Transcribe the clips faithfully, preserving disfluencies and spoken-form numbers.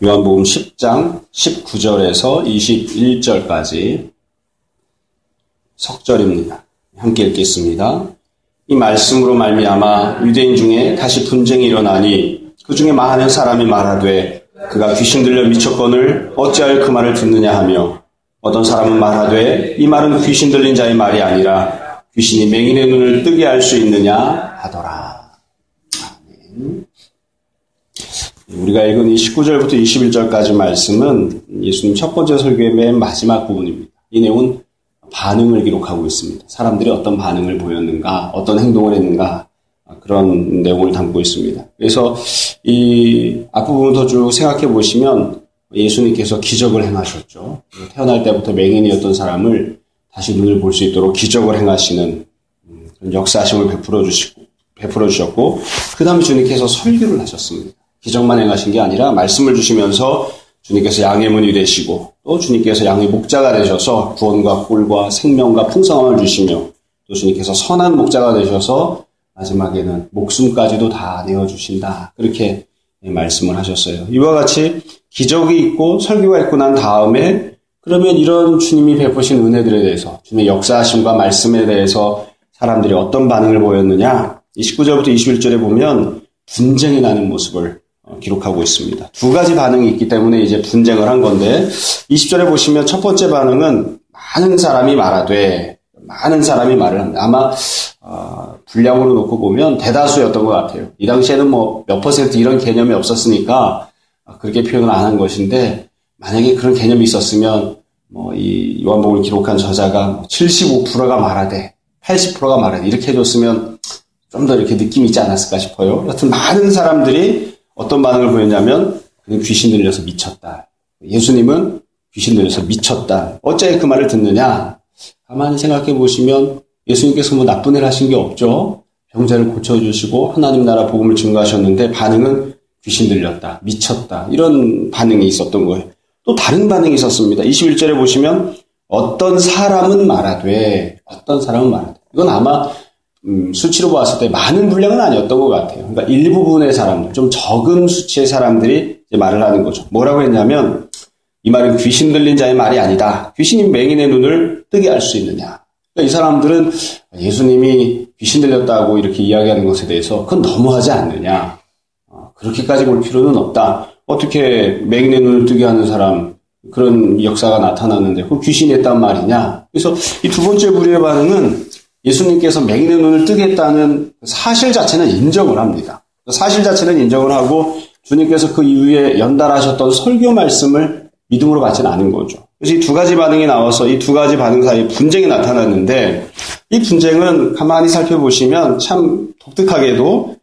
요한복음 십 장 십구 절에서 이십일 절까지 석절입니다. 함께 읽겠습니다. 이 말씀으로 말미암아 유대인 중에 다시 분쟁이 일어나니 그 중에 많은 사람이 말하되 그가 귀신 들려 미쳤거늘 어찌하여 그 말을 듣느냐 하며 어떤 사람은 말하되 이 말은 귀신 들린 자의 말이 아니라 귀신이 맹인의 눈을 뜨게 할 수 있느냐 하더라. 아멘. 우리가 읽은 이 십구 절부터 이십일 절까지 말씀은 예수님 첫 번째 설교의 맨 마지막 부분입니다. 이 내용은 반응을 기록하고 있습니다. 사람들이 어떤 반응을 보였는가, 어떤 행동을 했는가, 그런 내용을 담고 있습니다. 그래서 이 앞부분부터 쭉 생각해 보시면 예수님께서 기적을 행하셨죠. 태어날 때부터 맹인이었던 사람을 다시 눈을 볼 수 있도록 기적을 행하시는 그런 역사하심을 베풀어 주시고, 베풀어 주셨고, 그 다음에 주님께서 설교를 하셨습니다. 기적만 행하신 게 아니라 말씀을 주시면서 주님께서 양의 문이 되시고 또 주님께서 양의 목자가 되셔서 구원과 꿀과 생명과 풍성함을 주시며 또 주님께서 선한 목자가 되셔서 마지막에는 목숨까지도 다 내어주신다. 그렇게 말씀을 하셨어요. 이와 같이 기적이 있고 설교가 있고 난 다음에 그러면 이런 주님이 베푸신 은혜들에 대해서 주님의 역사하심과 말씀에 대해서 사람들이 어떤 반응을 보였느냐. 이 십구 절부터 이십일 절에 보면 분쟁이 나는 모습을 기록하고 있습니다. 두 가지 반응이 있기 때문에 이제 분쟁을 한 건데 이십 절에 보시면 첫 번째 반응은 많은 사람이 말하되 많은 사람이 말을 합니다. 아마 어, 분량으로 놓고 보면 대다수였던 것 같아요. 이 당시에는 뭐 몇 퍼센트 이런 개념이 없었으니까 그렇게 표현을 안 한 것인데 만약에 그런 개념이 있었으면 뭐 이 요한복음을 기록한 저자가 칠십오 퍼센트가 말하되 팔십 퍼센트가 말하되 이렇게 해줬으면 좀 더 이렇게 느낌이 있지 않았을까 싶어요. 여하튼 많은 사람들이 어떤 반응을 보였냐면 그는 귀신 들려서 미쳤다. 예수님은 귀신 들려서 미쳤다. 어째 그 말을 듣느냐? 가만히 생각해 보시면 예수님께서 뭐 나쁜 일 하신 게 없죠. 병자를 고쳐주시고 하나님 나라 복음을 증거하셨는데 반응은 귀신 들렸다. 미쳤다. 이런 반응이 있었던 거예요. 또 다른 반응이 있었습니다. 이십일 절에 보시면 어떤 사람은 말하되 어떤 사람은 말하되 이건 아마 음, 수치로 보았을 때 많은 분량은 아니었던 것 같아요. 그러니까 일부분의 사람들, 좀 적은 수치의 사람들이 이제 말을 하는 거죠. 뭐라고 했냐면 이 말은 귀신 들린 자의 말이 아니다. 귀신이 맹인의 눈을 뜨게 할 수 있느냐. 그러니까 이 사람들은 예수님이 귀신 들렸다고 이렇게 이야기하는 것에 대해서 그건 너무하지 않느냐. 그렇게까지 볼 필요는 없다. 어떻게 맹인의 눈을 뜨게 하는 사람, 그런 역사가 나타났는데 그 귀신이 했단 말이냐. 그래서 이 두 번째 부류의 반응은 예수님께서 맹인의 눈을 뜨게 했다는 사실 자체는 인정을 합니다. 사실 자체는 인정을 하고 주님께서 그 이후에 연달하셨던 설교 말씀을 믿음으로 받지는 않은 거죠. 그래서 이 두 가지 반응이 나와서 이 두 가지 반응 사이에 분쟁이 나타났는데 이 분쟁은 가만히 살펴보시면 참 독특하게도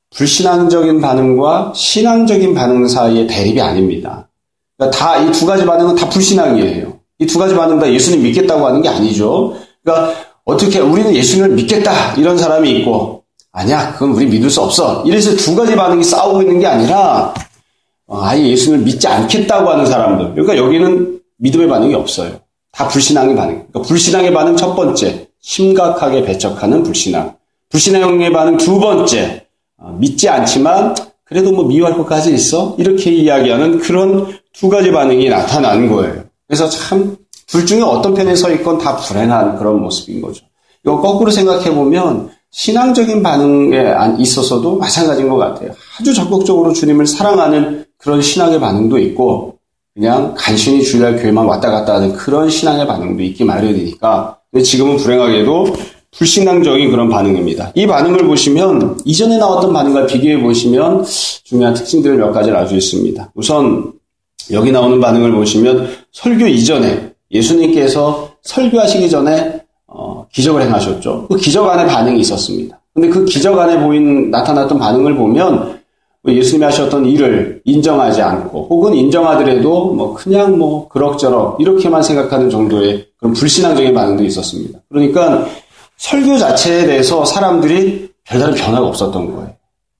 불신앙적인 반응과 신앙적인 반응 사이의 대립이 아닙니다. 그러니까 다 이 두 가지 반응은 다 불신앙이에요. 이 두 가지 반응 다 예수님 믿겠다고 하는 게 아니죠. 그러니까 어떻게 우리는 예수님을 믿겠다 이런 사람이 있고 아니야 그건 우리 믿을 수 없어 이래서 두 가지 반응이 싸우고 있는 게 아니라 아예 예수님을 믿지 않겠다고 하는 사람들. 그러니까 여기는 믿음의 반응이 없어요. 다 불신앙의 반응. 그러니까 불신앙의 반응 첫 번째 심각하게 배척하는 불신앙. 불신앙의 반응 두 번째 믿지 않지만 그래도 뭐 미워할 것까지 있어 이렇게 이야기하는 그런 두 가지 반응이 나타나는 거예요. 그래서 참 둘 중에 어떤 편에 서 있건 다 불행한 그런 모습인 거죠. 이거 거꾸로 생각해보면 신앙적인 반응에 있어서도 마찬가지인 것 같아요. 아주 적극적으로 주님을 사랑하는 그런 신앙의 반응도 있고 그냥 간신히 주일날 교회만 왔다 갔다 하는 그런 신앙의 반응도 있기 마련이니까 근데 지금은 불행하게도 불신앙적인 그런 반응입니다. 이 반응을 보시면 이전에 나왔던 반응과 비교해 보시면 중요한 특징들을 몇 가지를 알 수 있습니다. 우선 여기 나오는 반응을 보시면 설교 이전에 예수님께서 설교하시기 전에 어, 기적을 행하셨죠. 그 기적 안에 반응이 있었습니다. 근데 그 기적 안에 보인 나타났던 반응을 보면 예수님이 하셨던 일을 인정하지 않고 혹은 인정하더라도 뭐 그냥 뭐 그럭저럭 이렇게만 생각하는 정도의 그런 불신앙적인 반응도 있었습니다. 그러니까 설교 자체에 대해서 사람들이 별다른 변화가 없었던 거예요.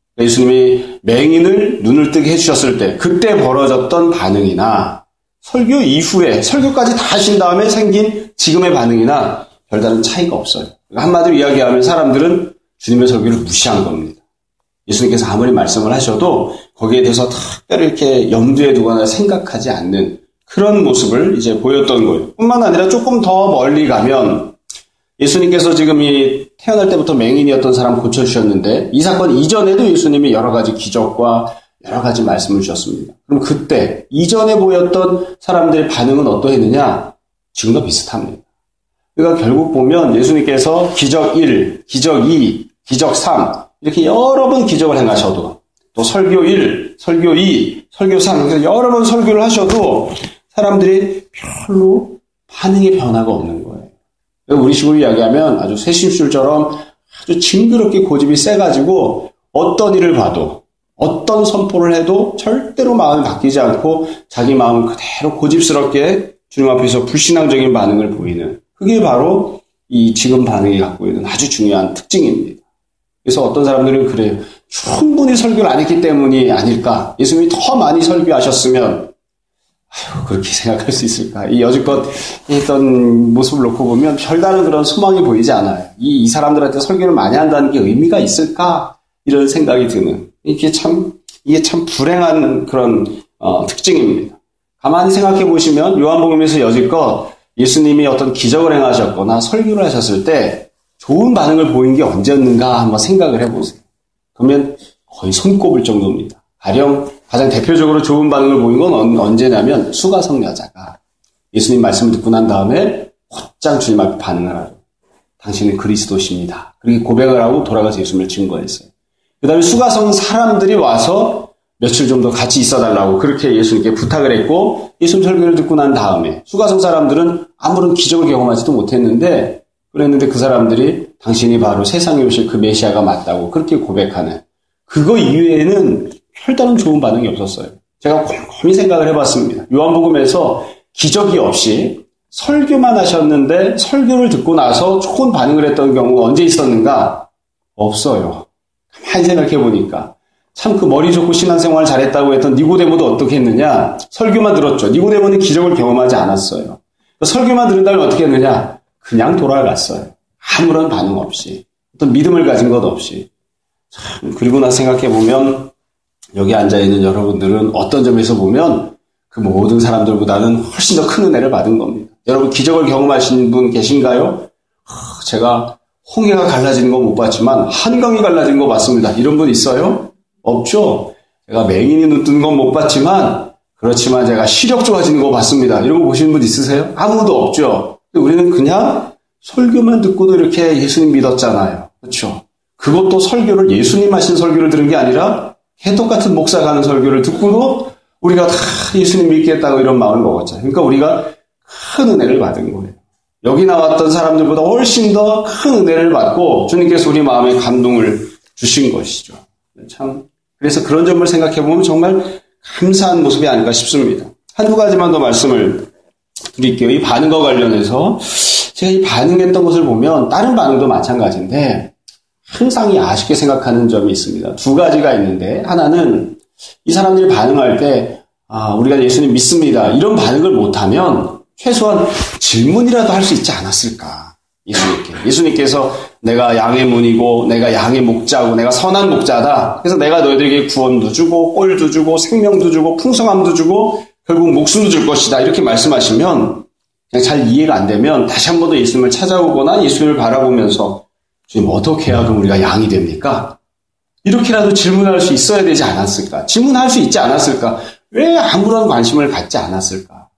예수님이 맹인을 눈을 뜨게 해주셨을 때 그때 벌어졌던 반응이나 설교 이후에 설교까지 다 하신 다음에 생긴 지금의 반응이나 별다른 차이가 없어요. 한마디로 이야기하면 사람들은 주님의 설교를 무시한 겁니다. 예수님께서 아무리 말씀을 하셔도 거기에 대해서 특별히 이렇게 염두에 두거나 생각하지 않는 그런 모습을 이제 보였던 거예요. 뿐만 아니라 조금 더 멀리 가면 예수님께서 지금 이 태어날 때부터 맹인이었던 사람 고쳐주셨는데 이 사건 이전에도 예수님이 여러 가지 기적과 여러 가지 말씀을 주셨습니다. 그럼 그때 이전에 보였던 사람들의 반응은 어떠했느냐? 지금과 비슷합니다. 그러니까 결국 보면 예수님께서 기적 일, 기적 이, 기적 삼 이렇게 여러 번 기적을 행하셔도 또 설교 일, 설교 이, 설교 삼 그래서 여러 번 설교를 하셔도 사람들이 별로 반응의 변화가 없는 거예요. 우리 식으로 이야기하면 아주 새심술처럼 아주 징그럽게 고집이 세가지고 어떤 일을 봐도 어떤 선포를 해도 절대로 마음이 바뀌지 않고 자기 마음을 그대로 고집스럽게 주님 앞에서 불신앙적인 반응을 보이는 그게 바로 이 지금 반응이 갖고 있는 아주 중요한 특징입니다. 그래서 어떤 사람들은 그래요. 충분히 설교를 안 했기 때문이 아닐까. 예수님이 더 많이 설교하셨으면 아유, 그렇게 생각할 수 있을까. 이 여지껏 했던 모습을 놓고 보면 별다른 그런 소망이 보이지 않아요. 이, 이 사람들한테 설교를 많이 한다는 게 의미가 있을까? 이런 생각이 드는. 이게 참, 이게 참 불행한 그런, 어, 특징입니다. 가만히 생각해 보시면 요한복음에서 여지껏 예수님이 어떤 기적을 행하셨거나 설교를 하셨을 때 좋은 반응을 보인 게 언제였는가 한번 생각을 해보세요. 그러면 거의 손꼽을 정도입니다. 가령 가장 대표적으로 좋은 반응을 보인 건 언제냐면 수가성 여자가 예수님 말씀을 듣고 난 다음에 곧장 주님 앞에 반응을 하죠. 당신은 그리스도십니다. 그렇게 고백을 하고 돌아가서 예수님을 증거했어요. 그 다음에 수가성 사람들이 와서 며칠 정도 같이 있어달라고 그렇게 예수님께 부탁을 했고 예수님 설교를 듣고 난 다음에 수가성 사람들은 아무런 기적을 경험하지도 못했는데 그랬는데 그 사람들이 당신이 바로 세상에 오실 그 메시아가 맞다고 그렇게 고백하는 그거 이외에는 별다른 좋은 반응이 없었어요. 제가 곰곰이 생각을 해봤습니다. 요한복음에서 기적이 없이 설교만 하셨는데 설교를 듣고 나서 좋은 반응을 했던 경우가 언제 있었는가? 없어요. 가만히 생각해보니까 참 그 머리 좋고 신앙생활 잘했다고 했던 니고데모도 어떻게 했느냐? 설교만 들었죠. 니고데모는 기적을 경험하지 않았어요. 설교만 들은 다음에 어떻게 했느냐? 그냥 돌아갔어요. 아무런 반응 없이 어떤 믿음을 가진 것 없이. 참 그리고 나 생각해보면 여기 앉아있는 여러분들은 어떤 점에서 보면 그 모든 사람들보다는 훨씬 더 큰 은혜를 받은 겁니다. 여러분 기적을 경험하신 분 계신가요? 제가 홍해가 갈라지는 거 못 봤지만 한강이 갈라진 거 봤습니다. 이런 분 있어요? 없죠. 제가 맹인이 눈 뜨는 건 못 봤지만 그렇지만 제가 시력 좋아지는 거 봤습니다. 이런 거 보시는 분 있으세요? 아무도 없죠. 우리는 그냥 설교만 듣고도 이렇게 예수님 믿었잖아요. 그렇죠? 그것도 설교를 예수님 하신 설교를 들은 게 아니라 개떡 같은 목사가 하는 설교를 듣고도 우리가 다 예수님 믿겠다고 이런 마음을 먹었잖아요. 그러니까 우리가 큰 은혜를 받은 거예요. 여기 나왔던 사람들보다 훨씬 더 큰 은혜를 받고 주님께서 우리 마음에 감동을 주신 것이죠. 참 그래서 그런 점을 생각해보면 정말 감사한 모습이 아닐까 싶습니다. 한두 가지만 더 말씀을 드릴게요. 이 반응과 관련해서 제가 이 반응했던 것을 보면 다른 반응도 마찬가지인데 항상 이 아쉽게 생각하는 점이 있습니다. 두 가지가 있는데 하나는 이 사람들이 반응할 때 아, 우리가 예수님 믿습니다. 이런 반응을 못하면 최소한 질문이라도 할 수 있지 않았을까. 예수님께. 예수님께서 내가 양의 문이고 내가 양의 목자고 내가 선한 목자다. 그래서 내가 너희들에게 구원도 주고 꼴도 주고 생명도 주고 풍성함도 주고 결국 목숨도 줄 것이다. 이렇게 말씀하시면 그냥 잘 이해가 안 되면 다시 한 번 더 예수님을 찾아오거나 예수님을 바라보면서 주님 어떻게 해야 그럼 우리가 양이 됩니까? 이렇게라도 질문할 수 있어야 되지 않았을까? 질문할 수 있지 않았을까? 왜 아무런 관심을 갖지 않았을까?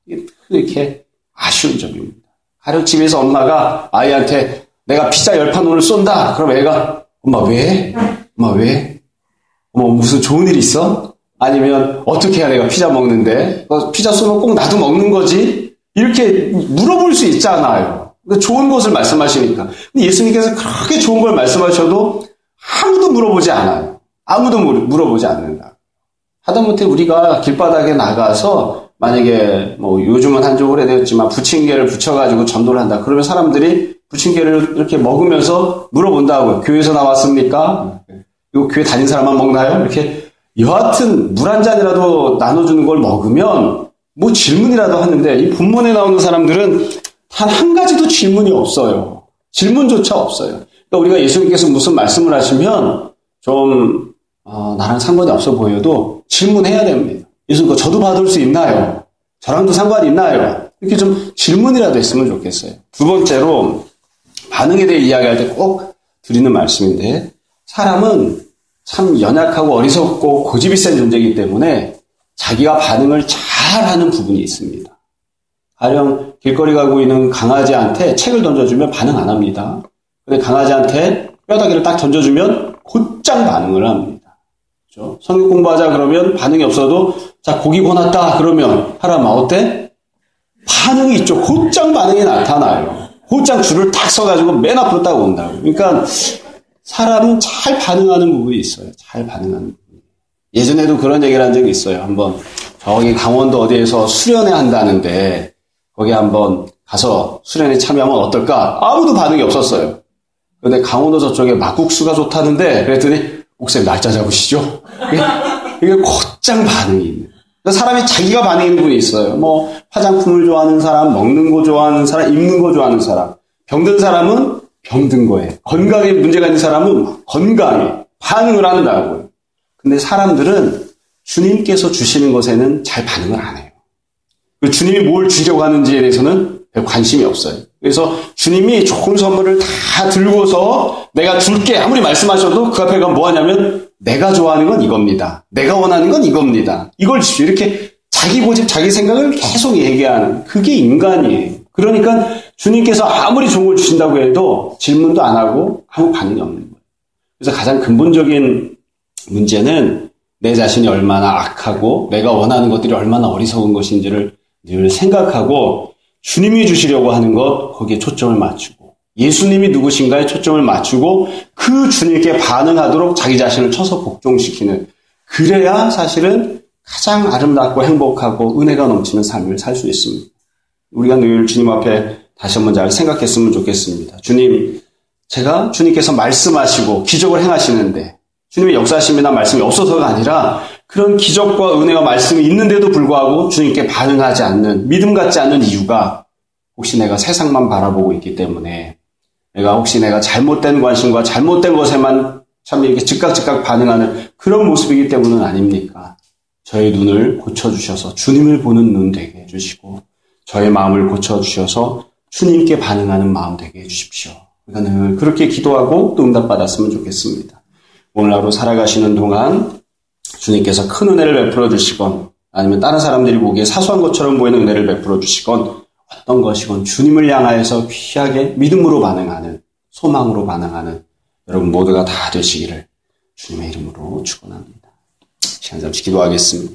이렇게 아쉬운 점입니다. 가령 집에서 엄마가 아이한테 내가 피자 열 판 오늘 쏜다. 그럼 애가 엄마 왜? 엄마 왜? 엄마 무슨 좋은 일 있어? 아니면 어떻게 해야 내가 피자 먹는데? 피자 쏘면 꼭 나도 먹는 거지? 이렇게 물어볼 수 있잖아요. 좋은 것을 말씀하시니까. 근데 예수님께서 그렇게 좋은 걸 말씀하셔도 아무도 물어보지 않아요. 아무도 물어보지 않는다. 하다못해 우리가 길바닥에 나가서 만약에 뭐 요즘은 한지 오래되었지만 부침개를 붙여가지고 전도를 한다. 그러면 사람들이 부침개를 이렇게 먹으면서 물어본다고요. 교회에서 나왔습니까? 이거 교회 다닌 사람만 먹나요? 이렇게 여하튼 물 한 잔이라도 나눠주는 걸 먹으면 뭐 질문이라도 하는데 이 본문에 나오는 사람들은 단 한 가지도 질문이 없어요. 질문조차 없어요. 그러니까 우리가 예수님께서 무슨 말씀을 하시면 좀 어, 나랑 상관이 없어 보여도 질문해야 됩니다. 예수님, 저도 받을 수 있나요? 저랑도 상관이 있나요? 이렇게 좀 질문이라도 했으면 좋겠어요. 두 번째로 반응에 대해 이야기할 때 꼭 드리는 말씀인데, 사람은 참 연약하고 어리석고 고집이 센 존재이기 때문에 자기가 반응을 잘하는 부분이 있습니다. 가령 길거리 가고 있는 강아지한테 책을 던져주면 반응 안 합니다. 근데 강아지한테 뼈다귀를 딱 던져주면 곧장 반응을 합니다. 그렇죠? 성경 공부하자 그러면 반응이 없어도 자 고기 고났다 그러면 하라마 어때? 반응이 있죠. 곧장 반응이 나타나요. 곧장 줄을 딱 서가지고 맨 앞으로 딱 온다고. 그러니까 사람은 잘 반응하는 부분이 있어요. 잘 반응하는 부분. 예전에도 그런 얘기를 한 적이 있어요. 한번 저기 강원도 어디에서 수련회 한다는데 거기 한번 가서 수련회 참여하면 어떨까? 아무도 반응이 없었어요. 근데 강원도 저쪽에 막국수가 좋다는데 그랬더니 옥쌤 날짜 잡으시죠? 이게 곧장 반응이 있는. 사람이 자기가 반응이 있는 분이 있어요. 뭐 화장품을 좋아하는 사람, 먹는 거 좋아하는 사람, 입는 거 좋아하는 사람. 병든 사람은 병든 거에, 건강에 문제가 있는 사람은 건강에 반응을 한다고요. 근데 사람들은 주님께서 주시는 것에는 잘 반응을 안 해요. 주님이 뭘 주려고 하는지에 대해서는 별 관심이 없어요. 그래서 주님이 좋은 선물을 다 들고서 내가 줄게 아무리 말씀하셔도 그 앞에 가면 뭐 하냐면 내가 좋아하는 건 이겁니다. 내가 원하는 건 이겁니다. 이걸 주십시오. 이렇게 자기 고집, 자기 생각을 계속 얘기하는 그게 인간이에요. 그러니까 주님께서 아무리 좋은 걸 주신다고 해도 질문도 안 하고 아무 반응이 없는 거예요. 그래서 가장 근본적인 문제는 내 자신이 얼마나 악하고 내가 원하는 것들이 얼마나 어리석은 것인지를 늘 생각하고 주님이 주시려고 하는 것 거기에 초점을 맞추고 예수님이 누구신가에 초점을 맞추고 그 주님께 반응하도록 자기 자신을 쳐서 복종시키는 그래야 사실은 가장 아름답고 행복하고 은혜가 넘치는 삶을 살 수 있습니다. 우리가 늘 주님 앞에 다시 한번 잘 생각했으면 좋겠습니다. 주님, 제가 주님께서 말씀하시고 기적을 행하시는데 주님의 역사하심이나 말씀이 없어서가 아니라 그런 기적과 은혜와 말씀이 있는데도 불구하고 주님께 반응하지 않는, 믿음 갖지 않는 이유가 혹시 내가 세상만 바라보고 있기 때문에 내가 혹시 내가 잘못된 관심과 잘못된 것에만 참 이렇게 즉각 즉각 반응하는 그런 모습이기 때문은 아닙니까? 저의 눈을 고쳐주셔서 주님을 보는 눈 되게 해주시고 저의 마음을 고쳐주셔서 주님께 반응하는 마음 되게 해주십시오. 그러니까 늘 그렇게 기도하고 또 응답받았으면 좋겠습니다. 오늘 하루 살아가시는 동안 주님께서 큰 은혜를 베풀어 주시건 아니면 다른 사람들이 보기에 사소한 것처럼 보이는 은혜를 베풀어 주시건 어떤 것이건 주님을 향하여서 귀하게 믿음으로 반응하는 소망으로 반응하는 여러분 모두가 다 되시기를 주님의 이름으로 축원합니다. 시간 잠시 기도하겠습니다.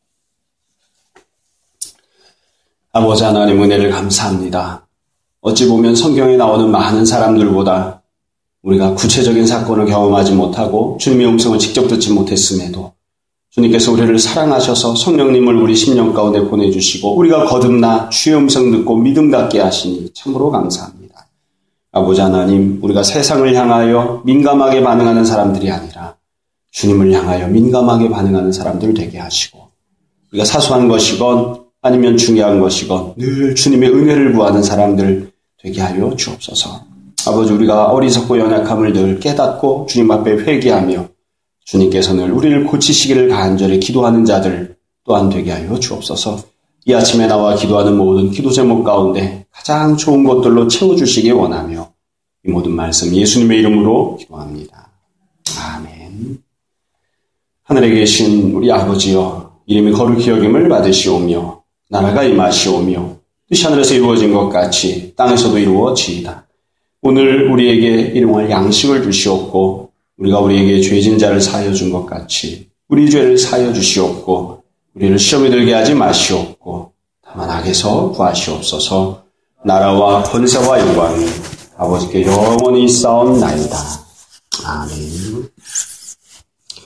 아버지 하나님 은혜를 감사합니다. 어찌 보면 성경에 나오는 많은 사람들보다 우리가 구체적인 사건을 경험하지 못하고 주님의 음성을 직접 듣지 못했음에도 주님께서 우리를 사랑하셔서 성령님을 우리 심령 가운데 보내주시고 우리가 거듭나 주의 음성 듣고 믿음 갖게 하시니 참으로 감사합니다. 아버지 하나님, 우리가 세상을 향하여 민감하게 반응하는 사람들이 아니라 주님을 향하여 민감하게 반응하는 사람들 되게 하시고 우리가 사소한 것이건 아니면 중요한 것이건 늘 주님의 은혜를 구하는 사람들 되게 하여 주옵소서. 아버지, 우리가 어리석고 연약함을 늘 깨닫고 주님 앞에 회개하며 주님께서 늘 우리를 고치시기를 간절히 기도하는 자들 또한 되게 하여 주옵소서. 이 아침에 나와 기도하는 모든 기도 제목 가운데 가장 좋은 것들로 채워주시기 원하며 이 모든 말씀 예수님의 이름으로 기도합니다. 아멘. 하늘에 계신 우리 아버지여, 이름이 거룩히 여김을 받으시오며 나라가 임하시오며 뜻이 하늘에서 이루어진 것 같이 땅에서도 이루어지이다. 오늘 우리에게 일용할 양식을 주시옵고 우리가 우리에게 죄진 자를 사하여 준 것 같이 우리 죄를 사하여 주시옵고 우리를 시험에 들게 하지 마시옵고 다만 악에서 구하시옵소서. 나라와 권세와 영광이 아버지께 영원히 쌓옵나이다. 아멘.